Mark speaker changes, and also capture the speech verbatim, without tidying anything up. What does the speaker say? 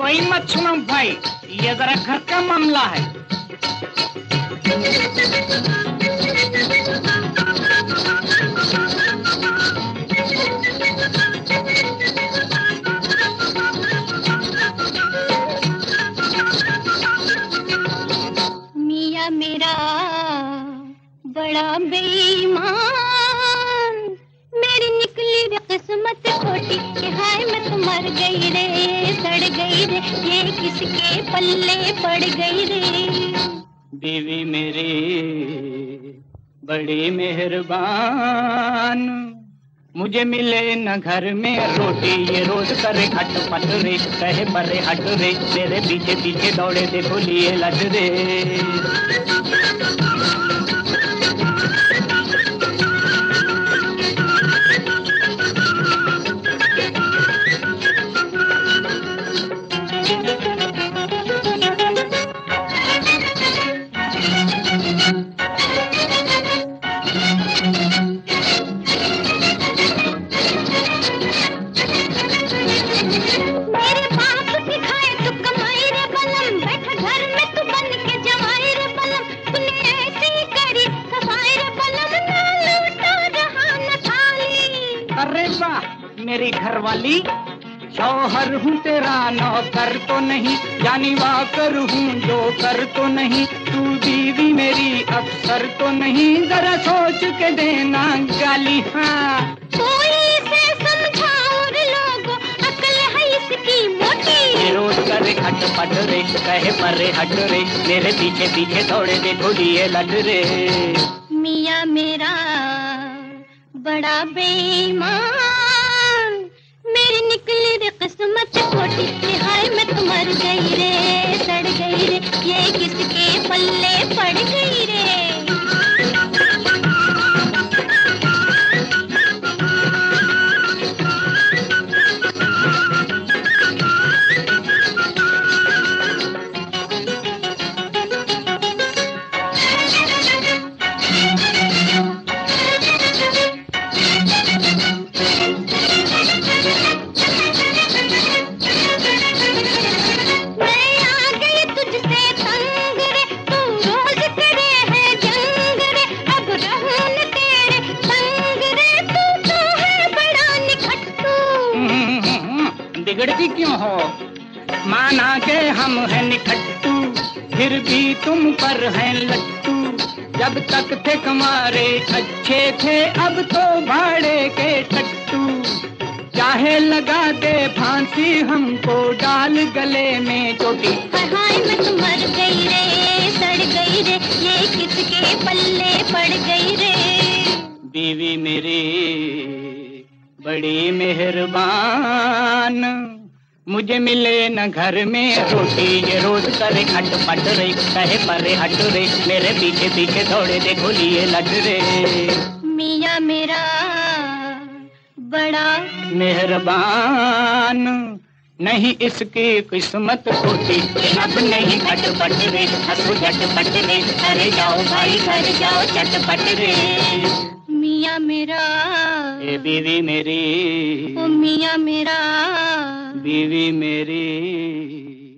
Speaker 1: लापरवाही मत सुनो भाई, ये जरा घर का मामला है।
Speaker 2: मियाँ मेरा बड़ा बेईमान, मेरी निकली रे किस्मत खोटी कि हाय मैं तो मर गई रे, सड़ गई रे, ये किसके पल्ले पड़ गई रे।
Speaker 1: बीवी मेरी बड़ी मेहरबान, मुझे मिले न घर में रोटी, ये रोज करे खटपट रे, कहे परे हट रे, मेरे पीछे पीछे दौड़े देखो लिए लट रे। अरे वाह मेरी घरवाली, शौहर हूँ तेरा नौकर तो नहीं, यानी वाकर हूँ जो कर तो नहीं, तू बीवी मेरी अफसर तो नहीं, जरा सोच के देना गाली। हाँ
Speaker 2: कोई से समझाओ रे लोगों, अकल है इसकी मोटी,
Speaker 1: ये रोज करे खटपट रे, कहे परे हट रे, मेरे पीछे पीछे दौड़े देखो लिए लट रे।
Speaker 2: मियाँ मेरा बड़ा बेईमान, मेरी निकली रे किस्मत खोटी कि हाय मैं तो मर गई रे, सड़ गई रे, ये किसके पल्ले पड़ गई रे।
Speaker 1: बिगड़ती क्यों हो, माना के हम हैं निखट्टू, फिर भी तुम पर हैं लट्टू, जब तक थे कमारे अच्छे थे, अब तो भाड़े के टट्टू, चाहे लगा दे फांसी हमको डाल गले में चोटी।
Speaker 2: हाय मैं तो मर गई रे, सड़ गई रे, ये किसके पल्ले पड़ गई रे।
Speaker 1: बीवी मेरी बड़ी मेहरबान, मुझे मिले न घर में रोटी, ये रोज करे खटपट रे, कहे परे हट रे, मेरे पीछे पीछे दौड़े देखो लिए लट रे।
Speaker 2: मियाँ मेरा बड़ा
Speaker 1: मेहरबान, नहीं इसकी किस्मत खोटी, अब नहीं खटपट रे, हंसो झटपट रे, अरे जाओ भाई घर जाओ चटपट रे।
Speaker 2: मियाँ मेरा
Speaker 1: ए बीवी मेरी,
Speaker 2: ओ मियाँ मेरा
Speaker 1: बीवी मेरी।